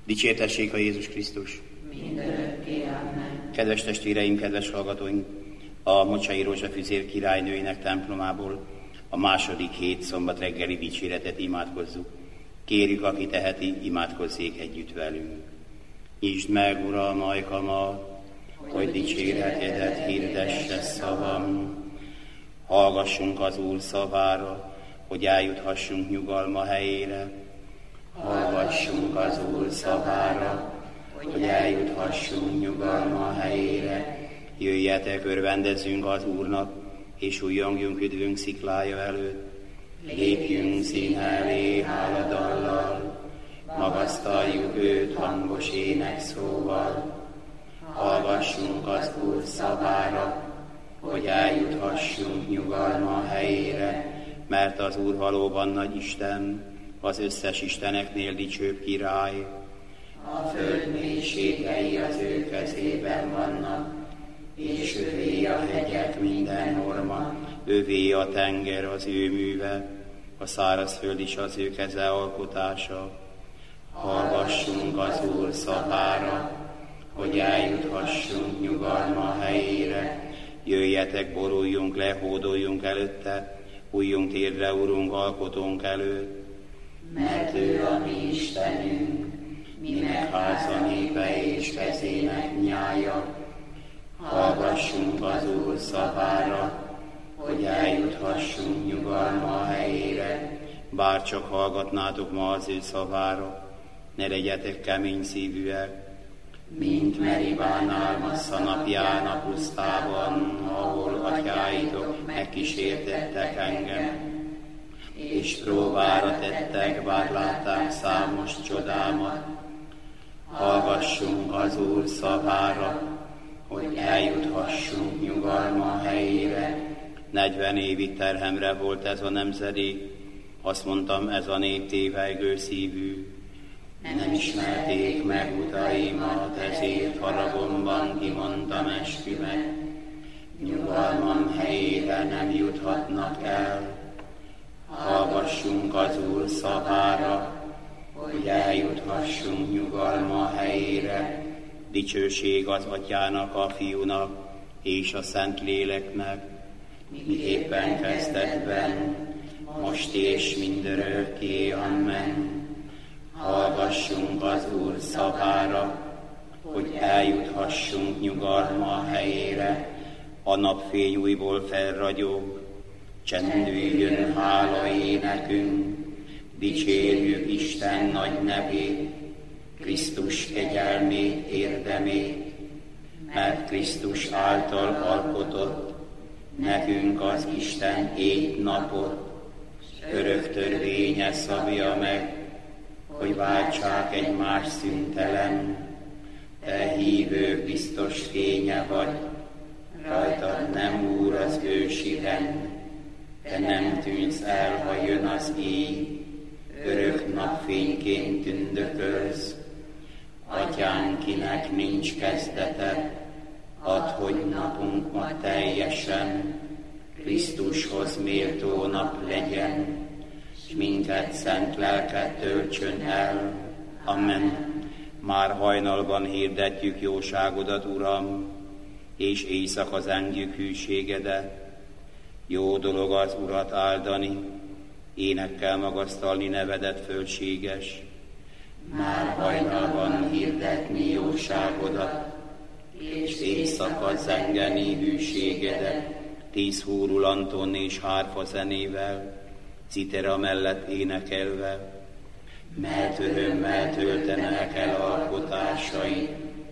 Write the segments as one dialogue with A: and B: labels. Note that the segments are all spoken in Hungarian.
A: Dicsértessék a Jézus Krisztus!
B: Mindörökké, amen.
A: Kedves testvéreim, kedves hallgatóink! A Mocsai Rózsa Füzér királynőinek templomából a második hét szombat reggeli dicséretet imádkozzuk. Kérjük, aki teheti, imádkozzék együtt velünk. Nyisd meg, Uram, ajkamat, hogy dicséretedet hirdesse szavam. Hallgassunk az Úr szavára, hogy eljuthassunk nyugalma helyére. Hallgassunk az Úr szavára, hogy eljuthassunk nyugalma helyére. Jöjjetek, örvendezzünk az Úrnak, és újjongjunk üdvünk sziklája előtt. Lépjünk színe elé háladallal, magasztaljuk őt hangos énekszóval. Hallgassunk az Úr szavára, hogy eljuthassunk nyugalma helyére, mert az Úr valóban nagy Isten, az összes isteneknél dicsőbb király. A föld mélységei az ő kezében vannak, és övé a hegyek minden orma, övé a tenger az ő műve, a szárazföld is az ő keze alkotása. Hallgassunk az Úr szavára, hogy eljuthassunk nyugalma helyére. Jöjjetek, boruljunk le, hódoljunk előtte, bújjunk térdre, Urunk, alkotónk előtt. Mert ő a mi Istenünk, minek háza népe és kezének nyája. Hallgassunk az Úr szavára, hogy eljuthassunk nyugalma helyére. Bár csak hallgatnátok ma az ő szavára, ne legyetek kemény szívűek, mint Meribánál Massza napján a pusztában, ahol atyáitok megkísértettek engem, és próbára tettek, bár látták számos csodámat. Hallgassunk az Úr szavára, hogy eljuthassunk nyugalma helyére. 40 évig terhemre volt ez a nemzedék, azt mondtam, ez a nép tévejgő szívű. Nem ismerték meg utaimat, ezért haragomban kimondtam eskümet. Nyugalmam helyére nem juthatnak el. Hallgassunk az Úr szavára, hogy eljuthassunk nyugalma helyére. Dicsőség az Atyának, a Fiúnak és a Szentléleknek, miképpen kezdetben, most és mindörökké, amen. Hallgassunk az Úr szavára, hogy eljuthassunk nyugalma helyére. A napfény újból felragyog, csendüljön hála énekünk, dicsérjük Isten nagy nevét, Krisztus kegyelmét, érdemét, mert Krisztus által alkotott nekünk az Isten éjt-napot, örök törvénye szabja meg, hogy váltsák egymás szüntelen. Te hívő biztos fénye vagy, rajtad nem úr az ősi rend. Te nem tűnsz el, ha jön az éj, örök napfényként tündökölsz. Atyánk, kinek nincs kezdete, add, hogy napunk ma teljesen Krisztushoz méltó nap legyen, s minket szent lelket töltsön el. Amen. Már hajnalban hirdetjük jóságodat, Uram, és éjszaka zengjük hűségedet. Jó dolog az Urat áldani, énekkel magasztalni nevedet fölséges. Már hajnalban hirdetni jóságodat, és éjszaka zengeni hűségedet. 10 húrulanton és hárfa zenével, citera mellett énekelve, mert örömmel töltenek el alkotásai.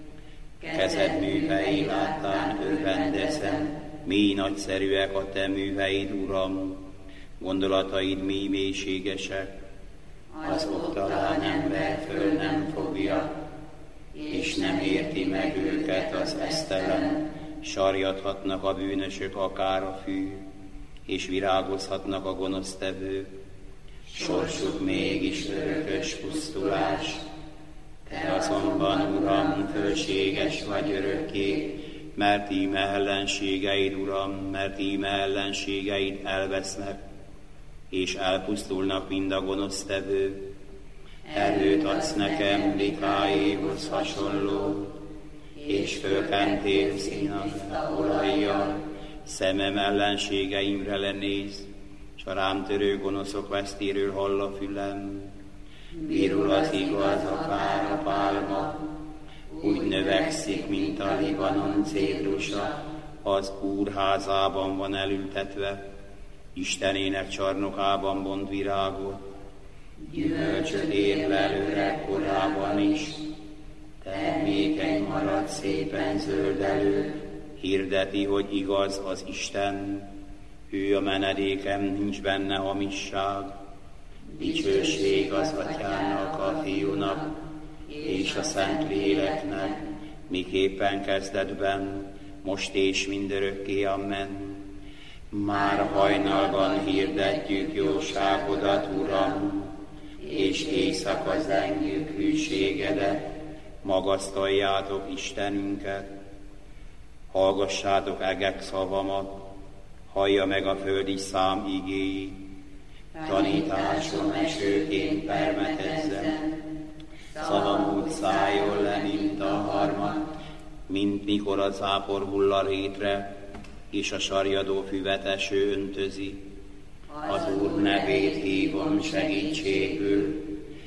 A: Kezed művei láttán örvendezem, mély nagyszerűek a te műveid, Uram, gondolataid mély mélységesek. Az oktalán ember föl nem fogja, és nem érti meg őket az esztelen. Sarjadhatnak a bűnösök akár a fű, és virágozhatnak a gonosztevők. Sorsuk mégis örökös pusztulás. Te azonban, Uram, fölséges vagy örökké, mert íme ellenségeid, Uram, mert íme ellenségeid elvesznek, és elpusztulnak mind a gonosztevők. erőt adsz nekem Mikáéhoz hasonló, és fölkentél színafta olajjal, szemem ellenségeimre lenéz, s a rám törő gonoszok vesztéről hall a fülem. Virul az igaz akár a pálma, úgy növekszik, mint a Libanon cédrusa, az Úr házában van elültetve, Istenének csarnokában bont virágot. Gyümölcsöt ér belőle korában is, termékeny marad szépen zöldelő, hirdeti, hogy igaz az Isten, ő a menedékem, nincs benne hamisság. Dicsőség az Atyának, a Fiúnak, és a Szentléleknek, miképpen kezdetben, most és mindörökké, amen. Már hajnalban hirdetjük jóságodat, Uram, és éjszaka zengjük hűségedet, magasztaljátok Istenünket. Hallgassátok egek szavamat, hallja meg a föld is szám igéi, tanításom esőként permetezzen, szavam úgy szálljon le, mint a harmat, mint mikor a zápor hull a rétre, és a sarjadó füvet eső öntözi. Az Úr nevét hívom segítségül,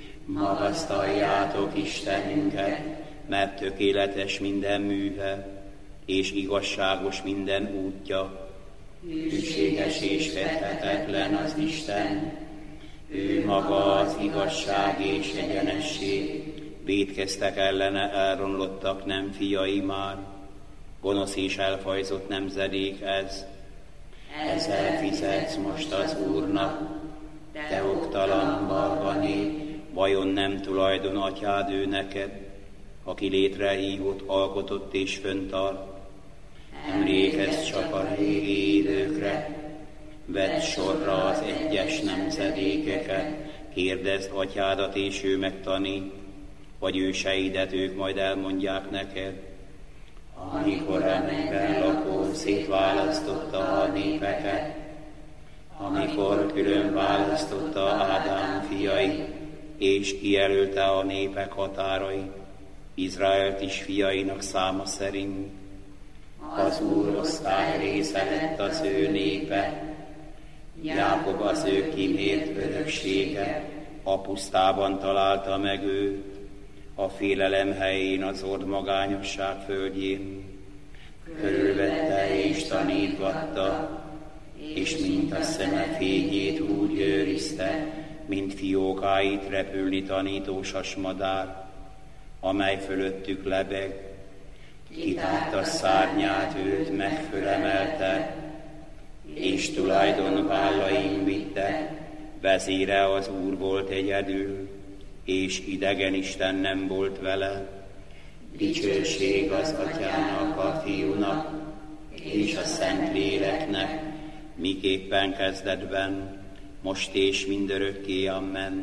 A: magasztaljátok Istenünket, mert tökéletes minden műve, és igazságos minden útja. Hűséges és fedhetetlen az Isten, ő maga az igazság és egyenesség. Vétkeztek ellene, elronlottak, nem fiai már, gonosz és elfajzott nemzedék ez. Ezzel fizetsz most az Úrnak, te oktalan marha nép, vajon nem tulajdon atyád ő neked, aki létrehívott, alkotott és föntart? Emlékezz csak a régi időkre, vedd sorra az egyes nemzedékeket, kérdezd atyádat, és ő megtanít, vagy őseidet, ők majd elmondják neked. Amikor a mennyben lakó szétválasztotta a népeket, amikor külön választotta Ádám fiai, és kijelölte a népek határai, Izraelt is fiainak száma szerint. Az Úr osztály része lett az ő népe, Jákob az ő kimért öröksége, a pusztában találta meg őt, a félelem helyén, az ordmagányosság földjén. Körülvette és tanítgatta, és mint a szeme fényét úgy őrizte, mint fiókáit repülni tanító sasmadár, amely fölöttük lebeg. Kitárta szárnyát, őt megfölemelte, és tulajdon vállain vitte, vezére az Úr volt egyedül, és idegen Isten nem volt vele. Dicsőség az Atyának, a Fiúnak, és a Szentléleknek, miképpen kezdetben, most és mindörökké, amen.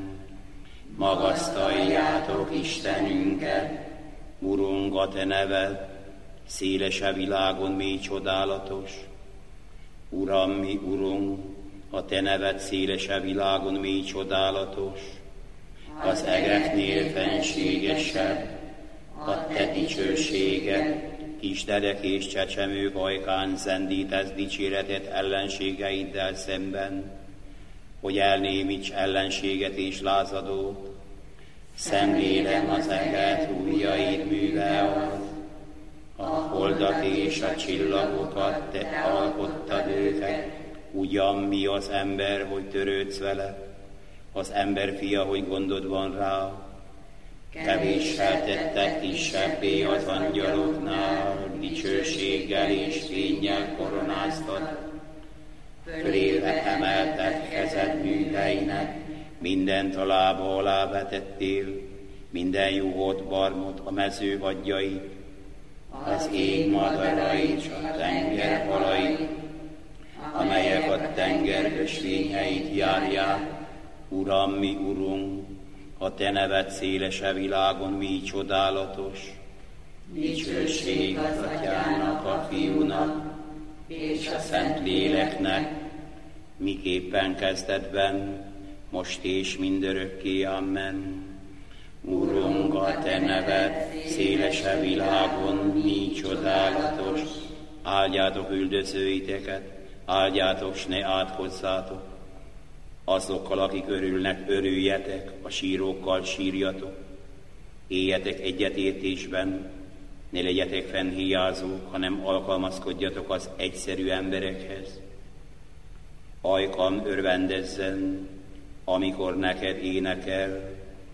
A: Magasztaljátok Istenünket, Urunk, a te neved, széles a világon mély csodálatos. Uram, mi Urunk, a te neved széles a világon mély csodálatos. Az egeknél fenségesebb, a te dicsőséged, kisdedek és csecsemők ajkán zendítesz dicséretet ellenségeiddel szemben, hogy elnémíts ellenséget és lázadót. Szemlélem az eget, ujjaid műve az, a holdat és a csillagokat, te alkottad őket, ugyan mi az ember, hogy törődsz vele, az ember fia, hogy gondod van rá. Kevéssel tettek kisebbé az angyaloknál, dicsőséggel és fénnyel koronáztat. Fölébe emeltek kezed műveinek, mindent a lába alá vetettél, minden juhot, barmot, a mező vadjait, az ég madarait, s a tenger halait, amelyek a tenger ösvényeit járják. Uram, mi Urunk, a te neved széles a világon mi csodálatos. Dicsőség az Atyának, a Fiúnak, és a Szentléleknek, miképpen kezdetben, most és mindörökké, amen. Urunk, a Te neved széles a világon, mi csodálatos. Áldjátok üldözőiteket, áldjátok, s ne átkozzátok. Azokkal, akik örülnek, örüljetek, a sírókkal sírjatok. Éljetek egyetértésben, ne legyetek fennhiányzók, hanem alkalmazkodjatok az egyszerű emberekhez. Ajkam örvendezzen, amikor neked énekel.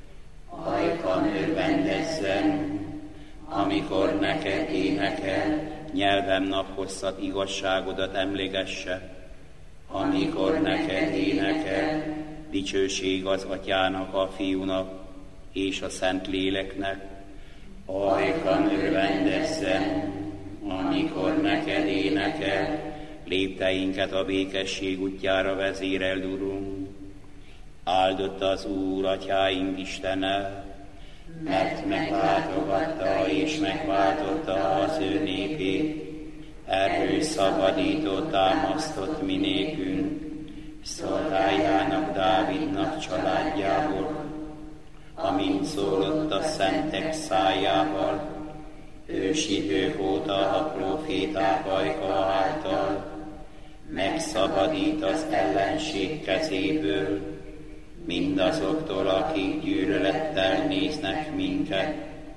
A: Ajkam örvendezzen, amikor neked énekel. Nyelvem naphosszat igazságodat emlegesse, amikor neked énekel. Dicsőség az Atyának, a Fiúnak és a Szentléleknek. Ajkam örvendezzen, amikor neked énekel. Lépteinket a békesség útjára vezéreld, Urunk. Áldott az Úr, Atyáink Istene, mert meglátogatta és megváltotta az ő népét. Erről szabadított, támasztott mi nékünk, szolgájának, Dávidnak családjából, amint szólott a szentek szájával, ősi idők óta a próféták ajka által. Megszabadít az ellenség kezéből, mindazoktól, akik gyűlölettel néznek minket.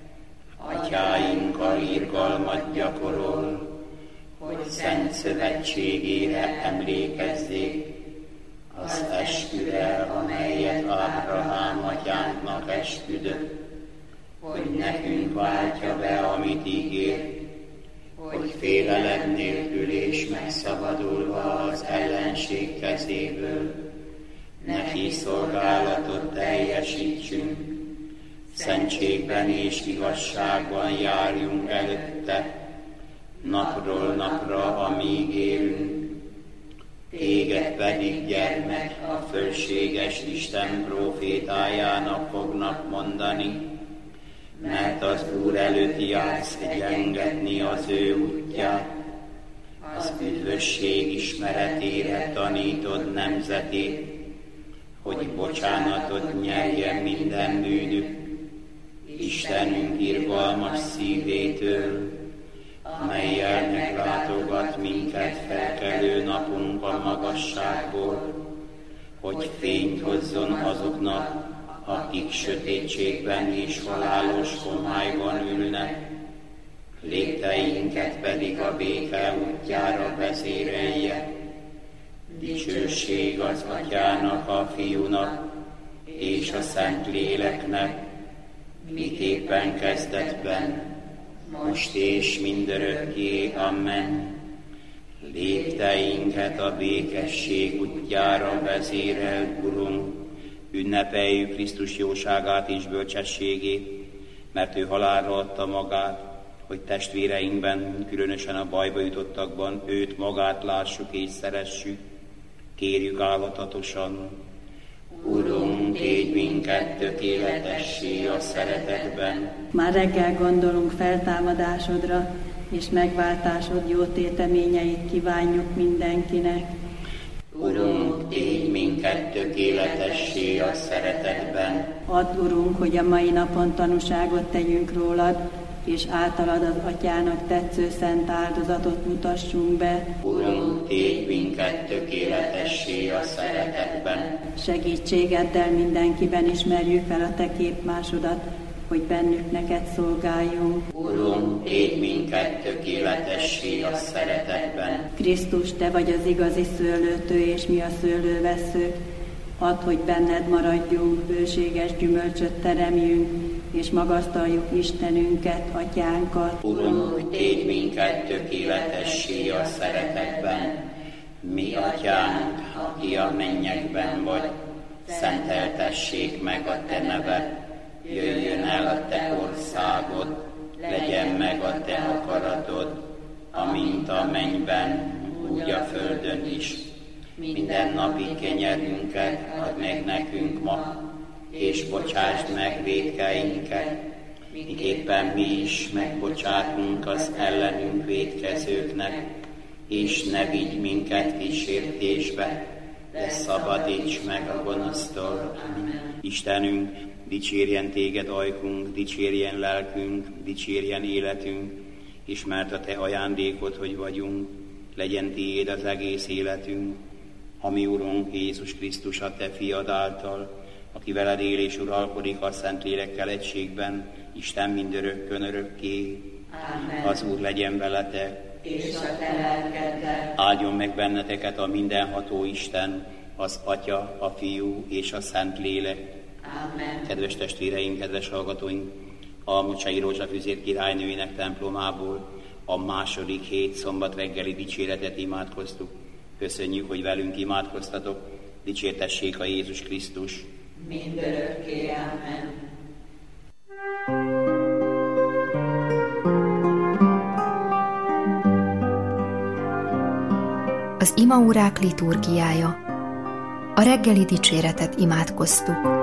A: Atyáinkkal irgalmat gyakorol, hogy szent szövetségére emlékezzék, az esküre, amelyet Ábrahám atyánknak esküdött, hogy nekünk váltja be, amit ígér, hogy félelem nélkül és megszabadulva az ellenség kezéből neki szolgálatot teljesítsünk, szentségben és igazságban járjunk előtte, napról napra, amíg élünk. Téged pedig, gyermek, a fölséges Isten prófétájának fognak mondani, mert az Úr előtt jársz egyengetni az ő útját, az üdvösség ismeretére tanítod nemzetét, hogy bocsánatot nyerjen minden bűnük, Istenünk irgalmas szívétől, amellyel meglátogat minket felkelő napunk a magasságból, hogy fényt hozzon azoknak, akik sötétségben és halálos homályban ülnek, lépteinket pedig a béke útjára vezérelje. Dicsőség az Atyának, a Fiúnak és a Szentléleknek, miképpen kezdetben, most és mindörökké. Amen. Lépteinket a békesség útjára vezéreld, Urunk, ünnepeljük Krisztus jóságát és bölcsességét, mert ő halálra adta magát, hogy testvéreinkben, különösen a bajba jutottakban őt magát lássuk és szeressük. Kérjük állatatosan: Urunk, tégy minket tökéletessé a szeretetben.
C: Már reggel gondolunk feltámadásodra, és megváltásod jó téteményeit kívánjuk mindenkinek.
A: Urunk, tégy minket tökéletessé a szeretetben.
C: Add, Urunk, hogy a mai napon tanúságot tegyünk rólad, és általad az Atyának tetsző szent áldozatot mutassunk be.
A: Urunk, tégy minket tökéletessé a szeretetben.
C: Segítségeddel mindenkiben ismerjük fel a Te képmásodat, hogy bennük neked szolgáljunk.
A: Urunk, tégy minket tökéletessé a szeretetben.
C: Krisztus, Te vagy az igazi szőlőtő, és mi a szőlővesszők. Add, hogy benned maradjunk, bőséges gyümölcsöt teremjünk, és magasztaljuk Istenünket, Atyánkat.
A: Urunk, tégy minket tökéletessé a szeretetben. Mi, Atyánk, aki a mennyekben vagy, szenteltessék meg a Te neved, jöjjön el a Te országod, legyen meg a Te akaratod, amint a mennyben, úgy a földön is. Mindennapi kenyerünket add meg nekünk ma, és bocsásd meg vétkeinket, miképpen mi is megbocsátunk az ellenünk vétkezőknek, és ne vigy minket kísértésbe, de szabadíts meg a gonosztól. Istenünk, dicsérjen téged ajkunk, dicsérjen lelkünk, dicsérjen életünk, és mert a te ajándékod, hogy vagyunk, legyen tiéd az egész életünk. Ha mi Urunk Jézus Krisztus, a te fiad által, aki veled él és uralkodik a Szentlélekkel egységben, Isten mindörökkön örökké.
B: Amen.
A: Az Úr legyen veletek,
B: és a te lelkeddel.
A: áldjon meg benneteket a mindenható Isten, az Atya, a Fiú és a Szentlélek.
B: Amen.
A: Kedves testvéreink, kedves hallgatóink, a Mocsai Rózsafüzér királynőinek templomából a második hét szombat reggeli dicséretet imádkoztuk. Köszönjük, hogy velünk imádkoztatok. Dicsértessék a Jézus Krisztus.
B: Mindörökké. Amen.
D: Az imaórák liturgiája. A reggeli dicséretet imádkoztuk.